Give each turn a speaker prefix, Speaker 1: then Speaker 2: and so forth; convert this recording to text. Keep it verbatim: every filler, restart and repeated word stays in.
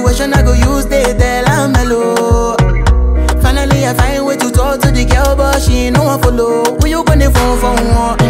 Speaker 1: situation I go use they tell I'm mellow. Finally I find way to talk to the girl, but she ain't no one follow. Who you gonna phone for one?